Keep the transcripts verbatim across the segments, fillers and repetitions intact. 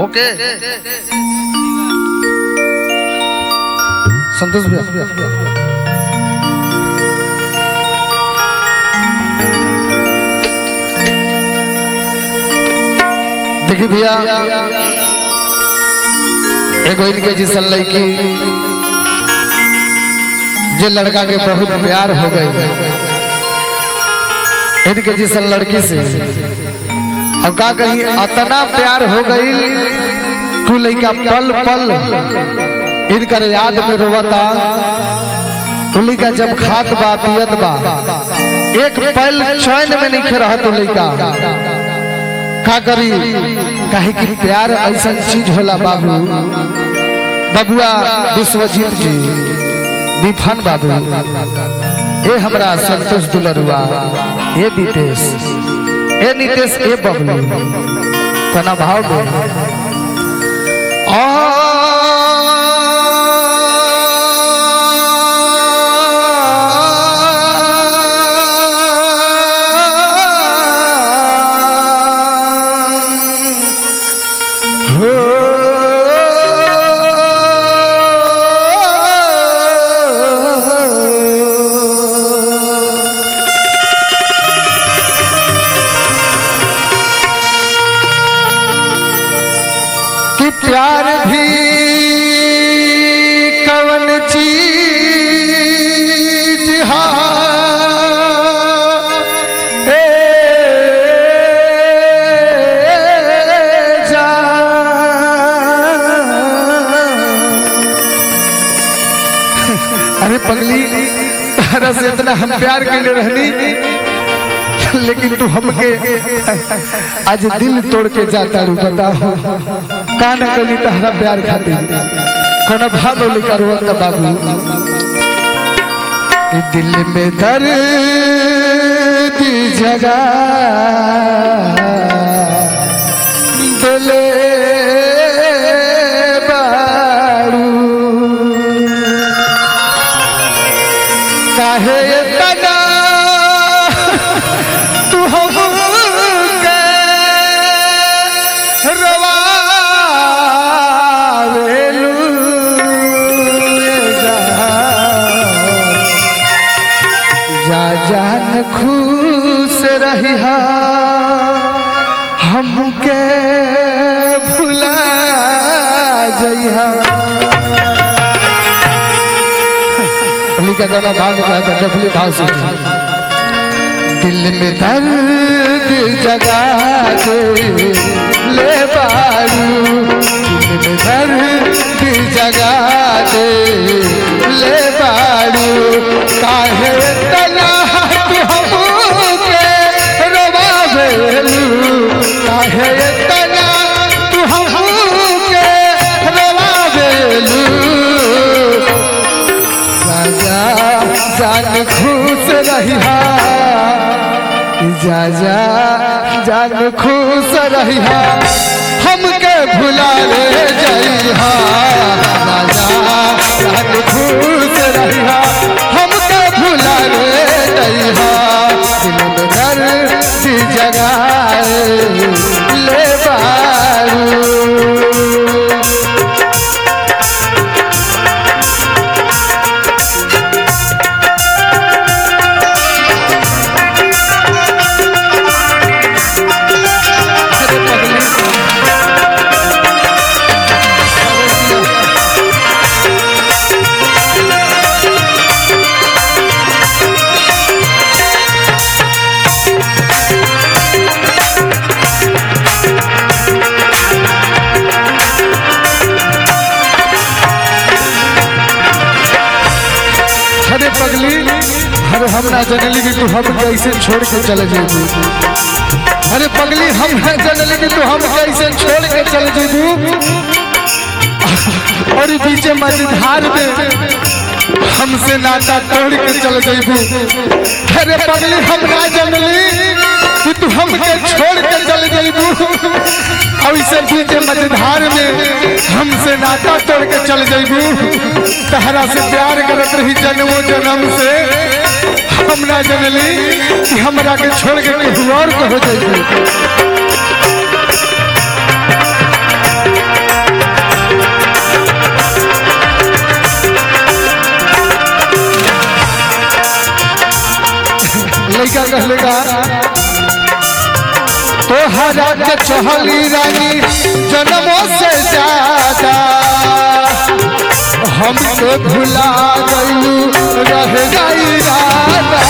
ओके संतोष भैया देखिए भैया एगो इनके जिसन लड़की जो लड़का के बहुत प्यार हो गई इनके जिसन लड़की से अब का कहीं इतना प्यार हो गई तू लड़का पल पल इनकर याद में रोवता तू लड़का जब खात बा पियत बा एक पल चैन में नहीं रहा तू लड़का का करी कहे कि प्यार ऐसा चीज होला बाबू बबुआ विश्वजीत जी विफन बाबू ए हमरा संतोष दुलरुआ ए बीतेश ए नीतेश ए बबलू कना भाव में प्यार भी कवन चीज है ए अरे पगली तारा से इतना हम प्यार करने रहनी लेकिन तू हमके आज दिल तोड़ के जाता रू बताओ कान कली तहरा प्यार खातिर कोना भागो लिखा रोत बाबू दिल में दर्द जगा दिले बारू काहे तना तू हम जान खुश रही हमके भुला जइहा का गाना भाग रहा था डबली भाव से दिल में दर्द जगा दे ले बारू दिल में दर्द जगा दे ले बारू काहे तना काहे तना तू हमके रवावेलू जा जान खुश रहिहा जा जा जान खुश रहिहा हमके भुला ले जइहा जा जान खुश रहिहा हमके भुला ले जइहा दिल में दर्द जगाए ले बारू पगली अरे हम ना जनली कि तू हम कैसे छोड़ के चले जेबू अरे पगली हम ना जनली कि तू हम कैसे छोड़ के चले जेबू और पीछे मझधार में हमसे नाता तोड़ के चले जेबू अरे पगली हम ना जनली कि तू हमके छोड़ के चले जेबू और इसे पीछे मझधार में हमसे नाता तोड़ के चल जेबू तहरा से प्यार करत रही जन्मों जन्म से हम ना जनली कि हमरा के छोड़ के कहीं और को हो जेबू कहलेगा तोहरा के चहली रानी जन्मों से ज्यादा हमके भुला गई रह गई राधा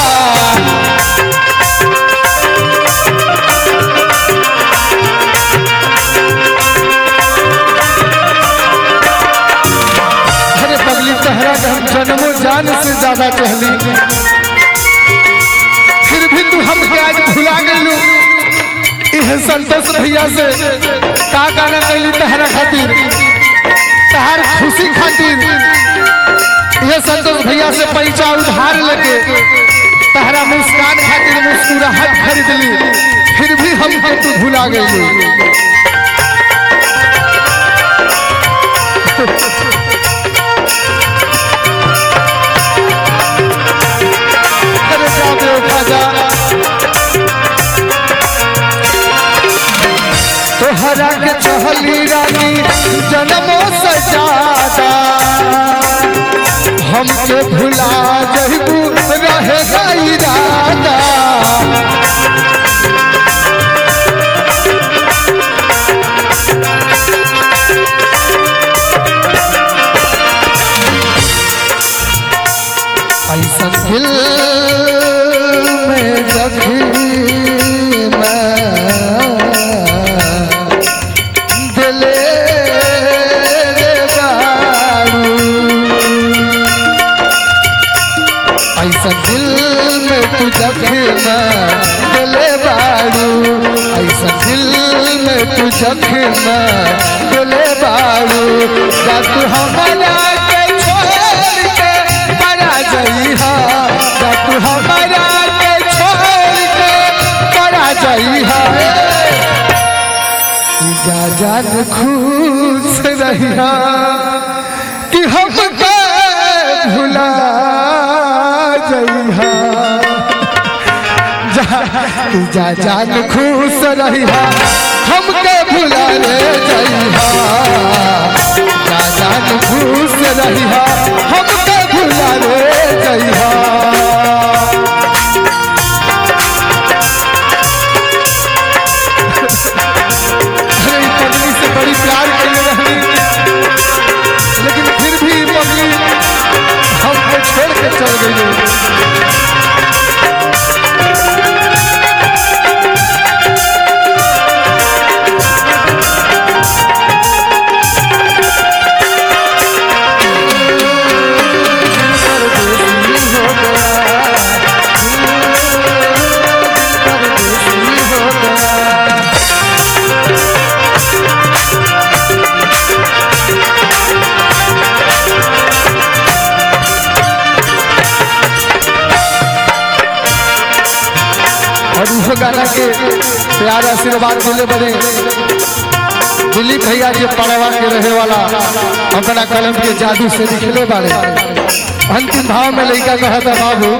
अरे पगली तहरा के हम जन्मों जान से ज्यादा कहली फिर भी तू हमके आज भुला गई। यह संतोष भैया से का गाना कैली तहरा खातिर तहार खुशी खातिर यह संतोष भैया से पैसा उधार लेके तहरा मुस्कान खातिर मुस्कुराहट खरीद ली फिर भी हमको तू भुला गई। तोहरा के चहली रानी जन्मों से ज्यादा हमके भुला जइबू रहेगा इरादा ऐसा दिल में जख्म ऐसा दिल में तू जख्म दिले बाड़ू ऐसा दिल में तू जख्म दिले बाड़ू जा तू हमारा के छोड़ के परा जइहा जा तू हमारा के छोड़ के परा जइहा जा जान खुश रहिहा कि हमके भुला जा जा जान खुश रहिहा हमके भुला ले जइहा जा जान खुश रहिहा हमके भुला ले जइहा अरे पगली से बड़ी प्यार करने रही लेकिन फिर भी पगली हमको छोड़ के चल गई। गाना के प्यार आशीर्वाद मिले बड़े दिलीप भैया के पड़वा के रहे वाला अपना कलम के जादू से दिखले बारे अंतिम भाव में लड़का कहा था बाबू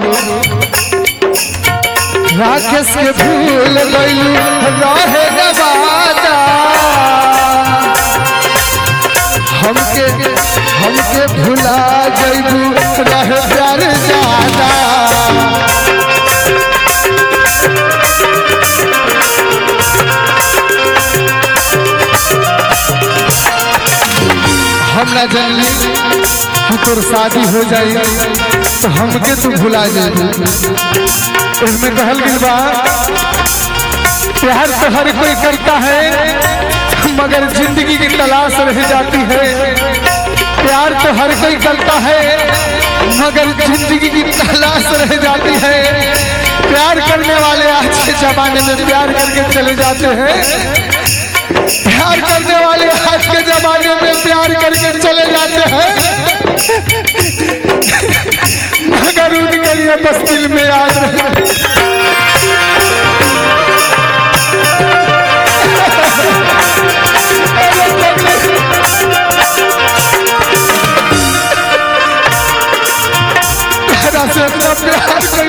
राकेश के भूल गई रहे वादा हमके हमके भुला जइबू रहे प्यार ज्यादा हम ना जानली कि तोर शादी हो जाए तो हमके तू भुला जाए। इसमें कहल गई बा प्यार तो हर कोई करता है मगर जिंदगी की तलाश रह जाती है। प्यार तो हर कोई करता है मगर जिंदगी की तलाश रह जाती है। प्यार करने वाले आज के जमाने में प्यार करके चले जाते हैं। प्यार करने वाले आज के जमाने में प्यार करके चले जाते हैं मगर उनके लिए बस दिल में याद रहे। से अपना प्यार कर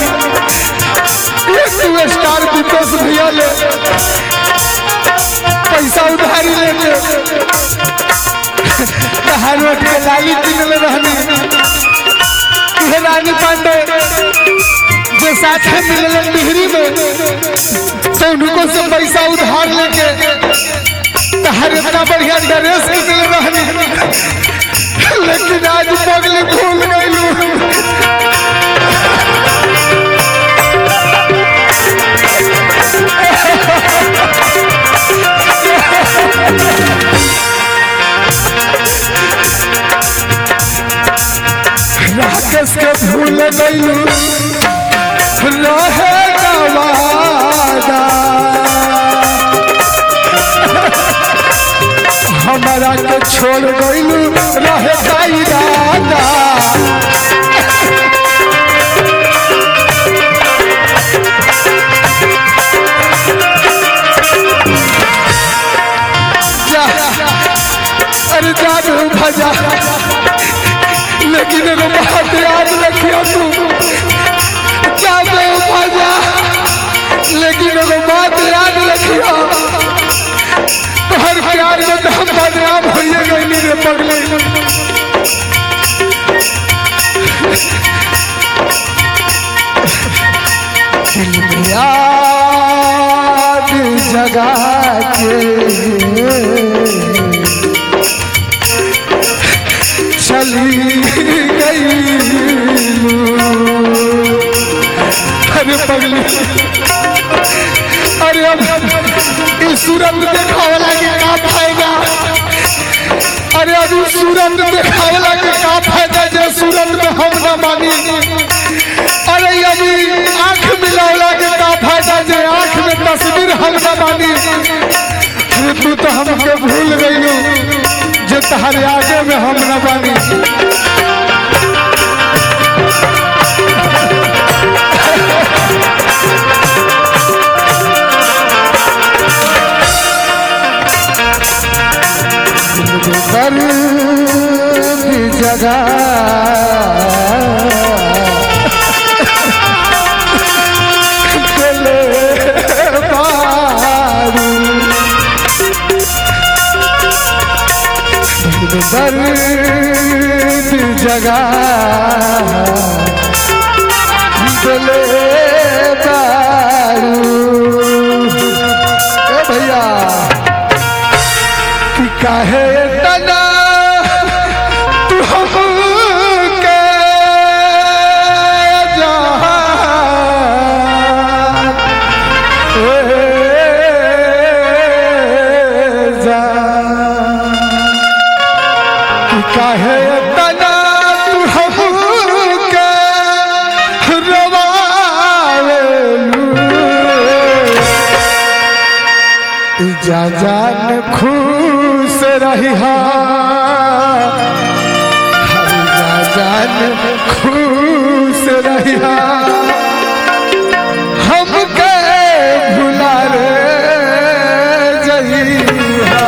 ले स्टार विकास भैया ले पैसा उधारी लेके हरवट के लाली किनले रहनी रानी पांडे जो साथ मिलल डिहरी में तो उनको से पैसा उधार लेके तहर इतना बढ़िया ड्रेस किनले रहनी, लेकिन आज पगली भूल गई। राकेश के भूल गई रहे गवादा, हमारा के छोड़ गई रहे दादा। अरे जादू भजा, लेकिन एगो बात याद रखियो तू, जादू भजा, लेकिन एगो बात याद रखियो, तोहर प्यार में तो हम बदनाम होइए गइली रे पगली। दिल में याद जगा के चली गई। अरे पगली, अरे अब इस सूरत देखावला के का फायदा? अरे अब इस सूरत देखावला के का फायदा जो सूरत में हम न मानी? अरे अभी आंख मिलावला के का फायदा जो आंख में तस्वीर हम न मानी? अरे तू तो हमके भूल गई जो तहरे आगे में हम न बानी। जगह दर्द जगह दिले दारू। ए भैया कि काहे तना तू हमके जहां काहे तना तू हमके रवावेलू। जा जान खुश रहिहा, जा जान खुश रहिहा, हमके भुला रे जइहा।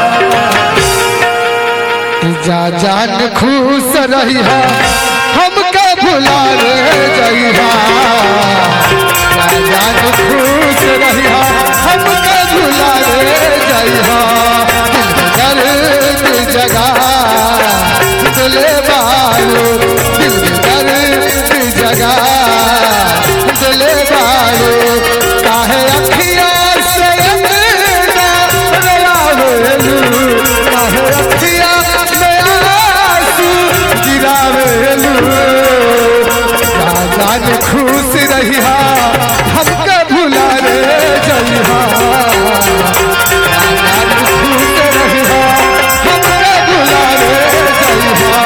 जा जान खुश रहिहा, हमके भुला रे जइहा। जा जान खुश रहिहा, हमके भुला रे जइहा। दिल में दर्द जगा दिले बारो, दिल में दर्द जगा दिले बारो। काहे अखिया से अंगना रवावेलू, काहे अखिया जान खुश रहिहा, हमके भुला रे जइहा। जान खुश रहिहा, हमके भुला रे जइहा।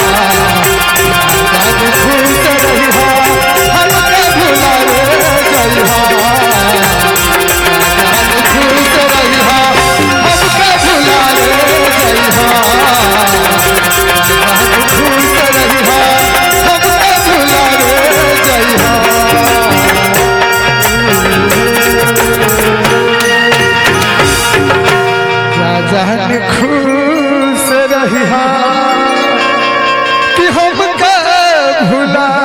जान खुश रहिहा, हमके भुला रे जइहा। जान खुश रहिहा, हमके भुला रे जइहा। जान खुश रहिहा, हमके भुला रे जइहा। जान खुश रहिहा कि हमके भुला